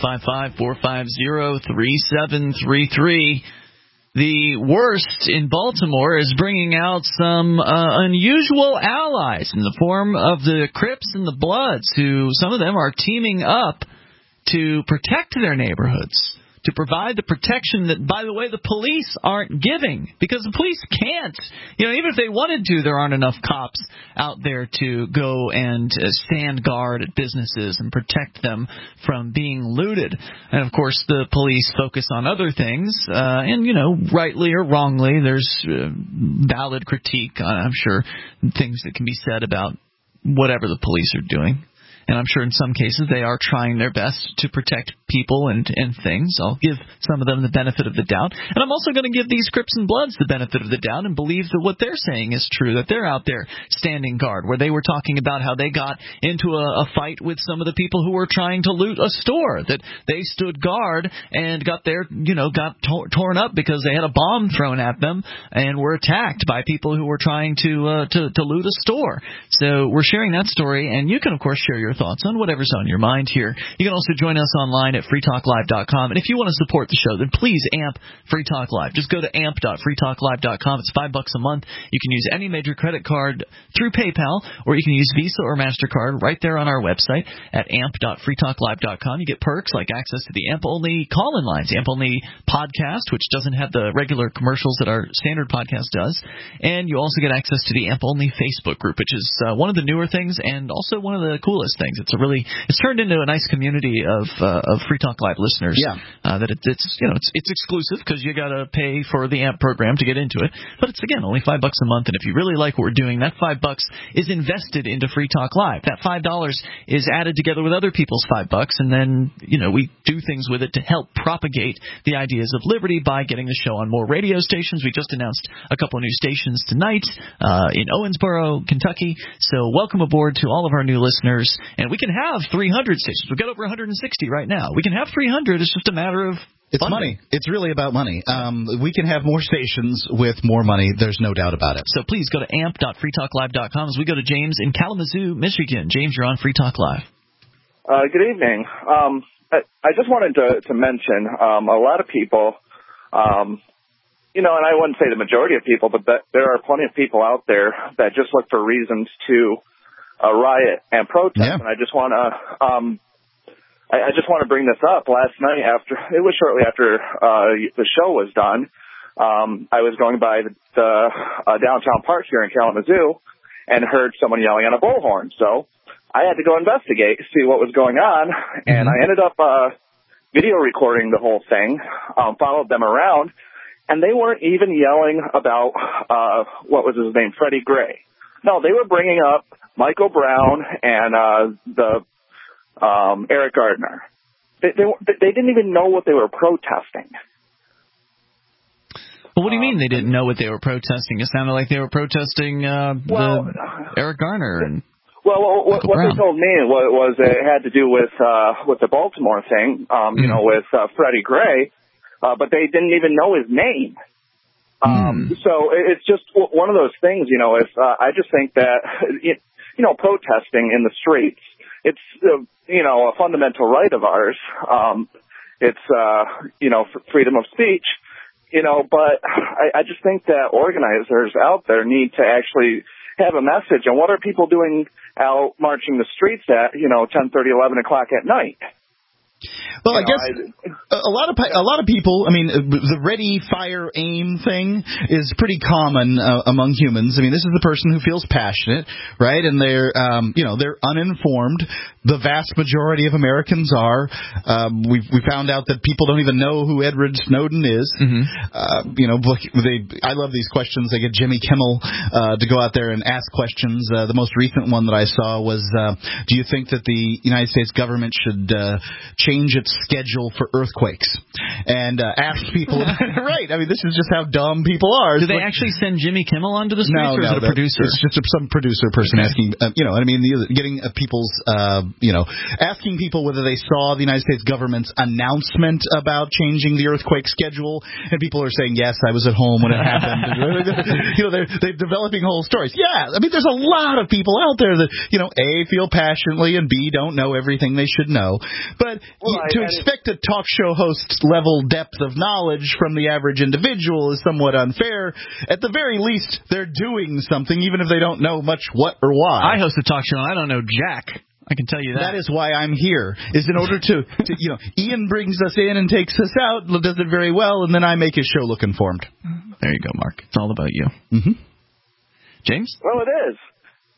855-450-3733. The worst in Baltimore is bringing out some unusual allies in the form of the Crips and the Bloods, who some of them are teaming up to protect their neighborhoods, to provide the protection that, by the way, the police aren't giving, because the police can't. Even if they wanted to, there aren't enough cops out there to go and stand guard at businesses and protect them from being looted. And, of course, the police focus on other things, and, rightly or wrongly, there's valid critique, I'm sure, things that can be said about whatever the police are doing. And I'm sure in some cases they are trying their best to protect people and things. I'll give some of them the benefit of the doubt. And I'm also going to give these Crips and Bloods the benefit of the doubt and believe that what they're saying is true, that they're out there standing guard, where they were talking about how they got into a fight with some of the people who were trying to loot a store, that they stood guard and got torn up because they had a bomb thrown at them and were attacked by people who were trying to loot a store. So we're sharing that story, and you can, of course, share your thoughts on whatever's on your mind here. You can also join us online at freetalklive.com. And if you want to support the show, then please amp Free Talk Live. Just go to amp.freetalklive.com. It's $5 a month. You can use any major credit card through PayPal, or you can use Visa or MasterCard right there on our website at amp.freetalklive.com. You get perks like access to the AMP-only call-in lines, the AMP-only podcast, which doesn't have the regular commercials that our standard podcast does. And you also get access to the AMP-only Facebook group, which is one of the newer things and also one of the coolest things. It's turned into a nice community of Free Talk Live listeners. Yeah. That it's exclusive because you got to pay for the AMP program to get into it. But it's, again, only $5 a month. And if you really like what we're doing, that $5 is invested into Free Talk Live. That $5 is added together with other people's $5, and then we do things with it to help propagate the ideas of liberty by getting the show on more radio stations. We just announced a couple of new stations tonight in Owensboro, Kentucky. So welcome aboard to all of our new listeners. And we can have 300 stations. We've got over 160 right now. We can have 300. It's just a matter of It's money. It's really about money. We can have more stations with more money. There's no doubt about it. So please go to amp.freetalklive.com as we go to James in Kalamazoo, Michigan. James, you're on Free Talk Live. Good evening. I just wanted to mention a lot of people, and I wouldn't say the majority of people, but there are plenty of people out there that just look for reasons to riot and protest. Yeah. And I just want to I just want to bring this up. Last night, it was shortly after the show was done, I was going by the downtown park here in Kalamazoo and heard someone yelling on a bullhorn. So I had to go investigate, see what was going on, and I ended up video recording the whole thing, followed them around, and they weren't even yelling about, what was his name, Freddie Gray. No, they were bringing up Michael Brown and Eric Gardner. They didn't even know what they were protesting. Well, what do you mean they didn't know what they were protesting? It sounded like they were protesting Eric Garner and what they told me was it had to do with the Baltimore thing, with Freddie Gray, but they didn't even know his name. So it's just one of those things, if I just think that protesting in the streets, it's a fundamental right of ours. It's freedom of speech. But I just think that organizers out there need to actually have a message. And what are people doing out marching the streets at, 10:30, 11 o'clock at night? Well, I guess a lot of people. I mean, the ready, fire, aim thing is pretty common among humans. I mean, this is the person who feels passionate, right? And they're uninformed. The vast majority of Americans are. We found out that people don't even know who Edward Snowden is. I love these questions. They get Jimmy Kimmel to go out there and ask questions. The most recent one that I saw was, do you think that the United States government should change its schedule for earthquakes? And ask people. Right. I mean, this is just how dumb people are. Do they actually send Jimmy Kimmel onto the streets, or is it a producer? It's just some producer person asking, getting people's, asking people whether they saw the United States government's announcement about changing the earthquake schedule. And people are saying, yes, I was at home when it happened. They're developing whole stories. Yeah. I mean, there's a lot of people out there that, A, feel passionately, and B, don't know everything they should know. But to expect a talk show host's level depth of knowledge from the average individual is somewhat unfair. At the very least, they're doing something, even if they don't know much what or why. I host a talk show, and I don't know jack. I can tell you that. That is why I'm here, is in order to Ian brings us in and takes us out, does it very well, and then I make his show look informed. There you go, Mark. It's all about you. James? Well, it is.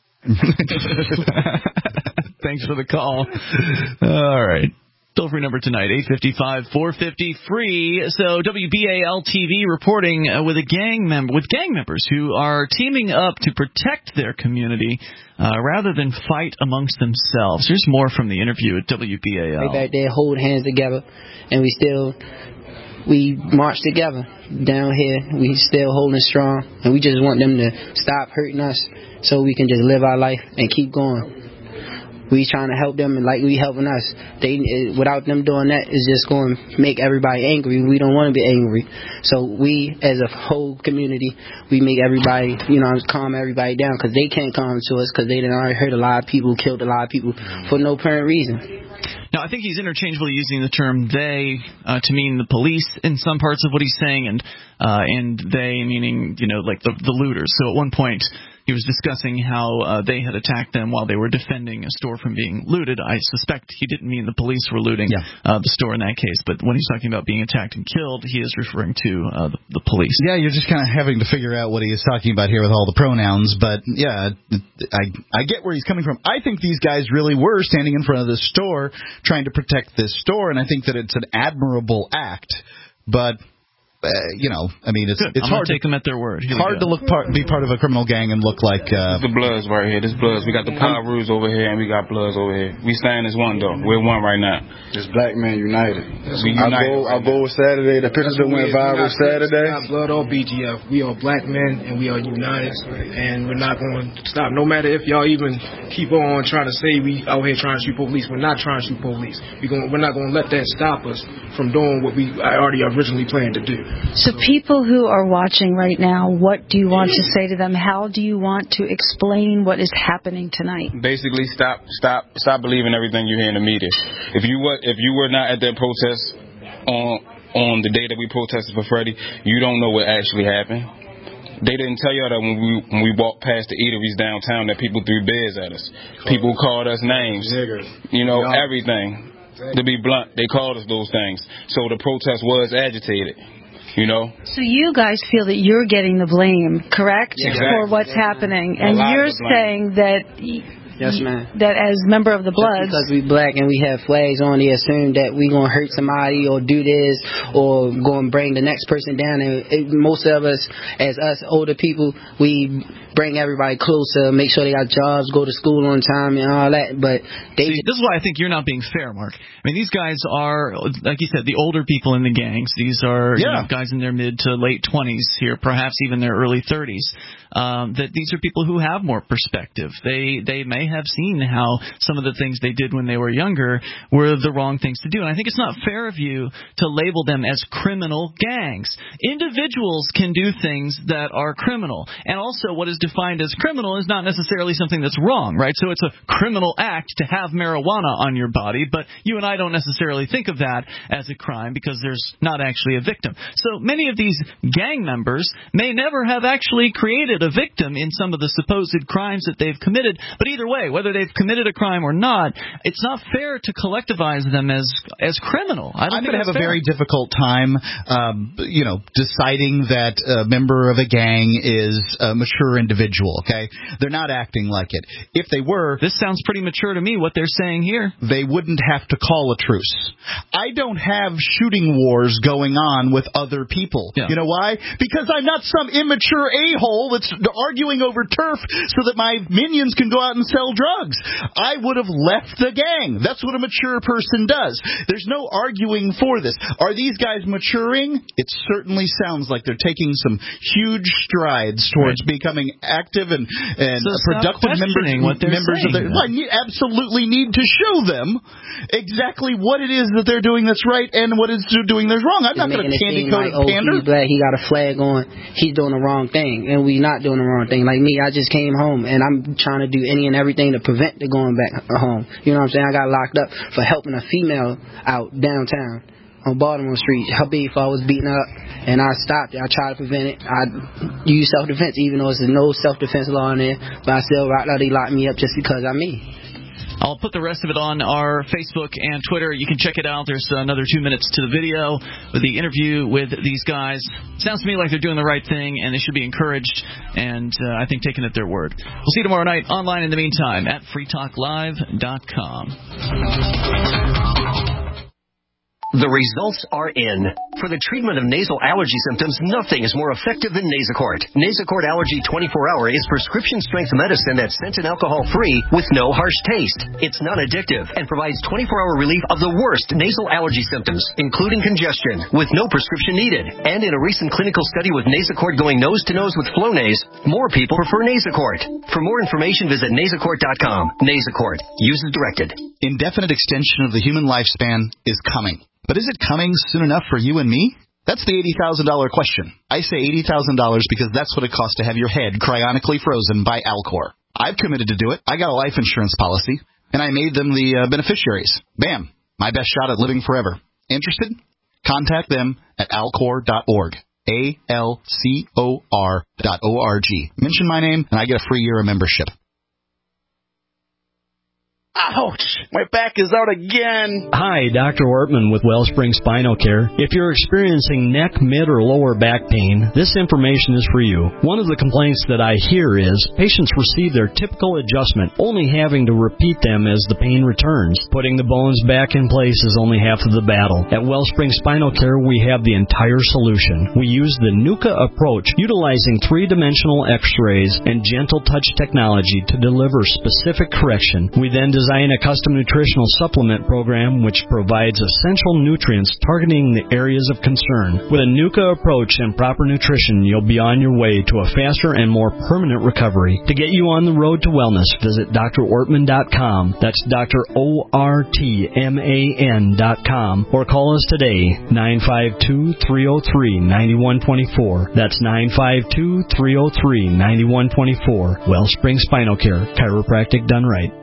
Thanks for the call. All right. Toll-free number tonight, 855-450-FREE. So WBAL-TV reporting with gang members who are teaming up to protect their community rather than fight amongst themselves. Here's more from the interview at WBAL. They back there hold hands together, and we march together down here. We still holding strong, and we just want them to stop hurting us so we can just live our life and keep going. We trying to help them, and like we helping us. Without them doing that, it's just going to make everybody angry. We don't want to be angry. So we, as a whole community, we make everybody, calm everybody down, because they can't come to us, because they done already hurt a lot of people, killed a lot of people for no apparent reason. Now, I think he's interchangeably using the term they to mean the police in some parts of what he's saying, and they meaning, like the looters. So at one point, he was discussing how they had attacked them while they were defending a store from being looted. I suspect he didn't mean the police were looting the store in that case, but when he's talking about being attacked and killed, he is referring to the police. Yeah, you're just kind of having to figure out what he is talking about here with all the pronouns, but yeah, I get where he's coming from. I think these guys really were standing in front of this store trying to protect this store, and I think that it's an admirable act, but... it's hard to take them at their word. Hard to be part of a criminal gang and look like the Bloods right here. This Bloods. We got the Pirus over here, and we got Bloods over here. We stand as one though. We're one right now. It's Black Men United. We united. Our goal Saturday. The pictures that went viral Saturday. We're not Blood or BGF. We are Black men, and we are united, and we're not going to stop. No matter if y'all even keep on trying to say we out here trying to shoot police. We're not trying to shoot police. We're not going to let that stop us from doing what we already originally planned to do. So people who are watching right now, what do you want to say to them? How do you want to explain what is happening tonight? Basically, stop believing everything you hear in the media. If you were not at that protest on the day that we protested for Freddie, you don't know what actually happened. They didn't tell y'all that when we walked past the eateries downtown that people threw beers at us. People called us names. Everything. To be blunt, they called us those things. So the protest was agitated. So you guys feel that you're getting the blame, correct? Exactly. For what's happening. And you're saying that... Yes, ma'am. That as member of the Bloods, because we black and we have flags on, they assume that we gonna hurt somebody or do this or go and bring the next person down. And most of us, as us older people, we bring everybody closer, make sure they got jobs, go to school on time, and all that. But this is why I think you're not being fair, Mark. I mean, these guys are, like you said, the older people in the gangs. These are guys in their mid to late 20s here, perhaps even their early 30s. That these are people who have more perspective. They may have seen how some of the things they did when they were younger were the wrong things to do. And I think it's not fair of you to label them as criminal gangs. Individuals can do things that are criminal. And also what is defined as criminal is not necessarily something that's wrong, right? So it's a criminal act to have marijuana on your body, but you and I don't necessarily think of that as a crime because there's not actually a victim. So many of these gang members may never have actually created a victim in some of the supposed crimes that they've committed, but either way, whether they've committed a crime or not, it's not fair to collectivize them as criminal. I'm going to have a very difficult time, deciding that a member of a gang is a mature individual. Okay, they're not acting like it. If they were, this sounds pretty mature to me. What they're saying here, they wouldn't have to call a truce. I don't have shooting wars going on with other people. Yeah. You know why? Because I'm not some immature a-hole that's arguing over turf so that my minions can go out and sell drugs. I would have left the gang. That's what a mature person does. There's no arguing for this. Are these guys maturing? It certainly sounds like they're taking some huge strides towards becoming active and productive members of their... I absolutely need to show them exactly what it is that they're doing that's right and what is doing that's wrong. I'm not going to candy coat and pander. He's black, he got a flag on, he's doing the wrong thing, and we not doing the wrong thing. Like me, I just came home, and I'm trying to do any and everything to prevent the going back home. You know what I'm saying? I got locked up for helping a female out downtown on Baltimore Street. Her baby father was beaten up, and I stopped it. I tried to prevent it. I used self-defense, even though there's no self-defense law in there, but I still they locked me up just because I'm me. I'll put the rest of it on our Facebook and Twitter. You can check it out. There's another 2 minutes to the video with the interview with these guys. Sounds to me like they're doing the right thing, and they should be encouraged, and I think taken at their word. We'll see you tomorrow night online in the meantime at freetalklive.com. The results are in. For the treatment of nasal allergy symptoms, nothing is more effective than Nasacort. Nasacort Allergy 24-Hour is prescription-strength medicine that's scent and alcohol-free with no harsh taste. It's non-addictive and provides 24-hour relief of the worst nasal allergy symptoms, including congestion, with no prescription needed. And in a recent clinical study with Nasacort going nose-to-nose with Flonase, more people prefer Nasacort. For more information, visit Nasacort.com. Nasacort. Use as directed. Indefinite extension of the human lifespan is coming. But is it coming soon enough for you and me? That's the $80,000 question. I say $80,000 because that's what it costs to have your head cryonically frozen by Alcor. I've committed to do it. I got a life insurance policy, and I made them the beneficiaries. Bam. My best shot at living forever. Interested? Contact them at alcor.org. ALCOR.org. Mention my name, and I get a free year of membership. Ouch! My back is out again. Hi, Dr. Ortman with Wellspring Spinal Care. If you're experiencing neck, mid, or lower back pain, this information is for you. One of the complaints that I hear is patients receive their typical adjustment, only having to repeat them as the pain returns. Putting the bones back in place is only half of the battle. At Wellspring Spinal Care, we have the entire solution. We use the NUCA approach, utilizing three-dimensional x-rays and gentle touch technology to deliver specific correction. We then design a custom nutritional supplement program which provides essential nutrients targeting the areas of concern. With a NUCA approach and proper nutrition, you'll be on your way to a faster and more permanent recovery. To get you on the road to wellness, visit drortman.com. That's drortman.com, or call us today, 952-303-9124. That's 952-303-9124. Wellspring Spinal Care, chiropractic done right.